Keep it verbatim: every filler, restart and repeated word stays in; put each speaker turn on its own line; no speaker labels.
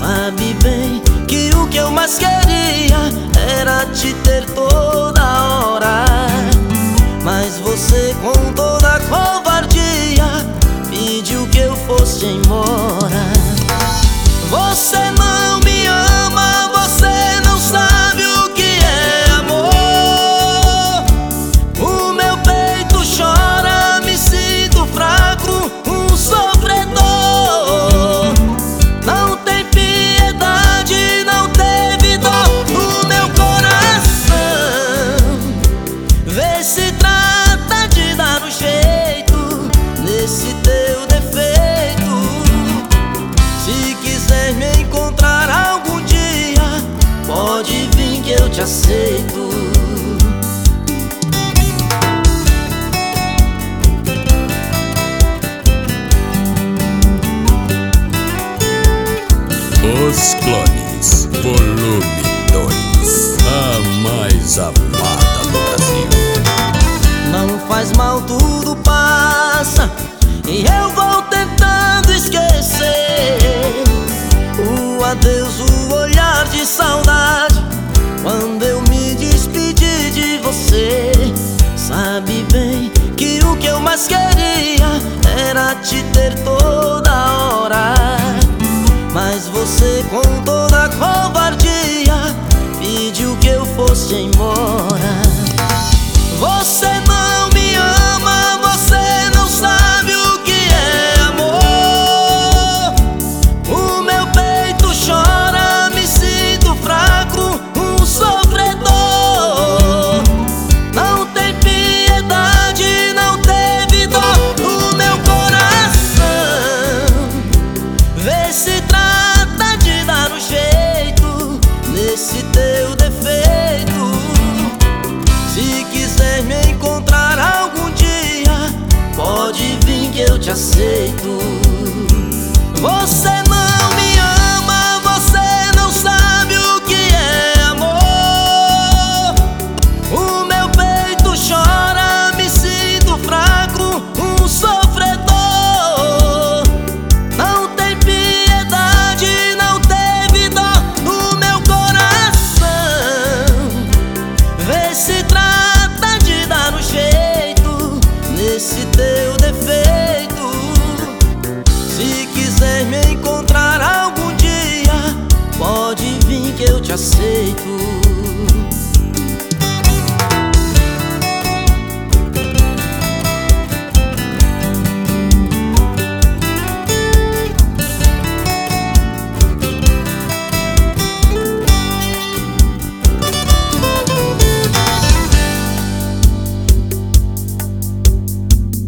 Sabe bem que o que eu mais queria era te ter toda hora. Mas você, com toda a covardia, pediu que eu fosse embora. Você não me ama, você não sabe o que é amor. O meu peito chora, me sinto fraco, um sofredor. Não tem piedade, não teve dó no meu coração. Vê se trata de dar um jeito nesse teu defeito. Se quiser me encontrar algum dia, pode vir que eu te aceito.
Os Clones, volume dois, a mais amada do Brasil.
Não faz mal, tudo passa, e eu vou tentando esquecer o adeus, o olhar de saudade quando eu me despedi de você. Sabe bem que o que eu mais queria era te ter toda hora. Mas você, com toda a covardia, pediu que eu fosse embora. Você não me ama, você não sabe o que é amor. O meu peito chora, me sinto fraco, um sofredor. Não tem piedade, não teve dó no meu coração. Vê se trata de dar um jeito nesse teu defeito. Se quiser me encontrar algum dia, pode vir que eu te aceito. Você não me ama, você não sabe o que é amor. O meu peito chora, me sinto fraco, um sofredor. Não tem piedade, não teve dó no meu coração. Vê se trata de dar um jeito nesse teu defeito. Se quiser me encontrar algum dia, pode vir que eu te aceito.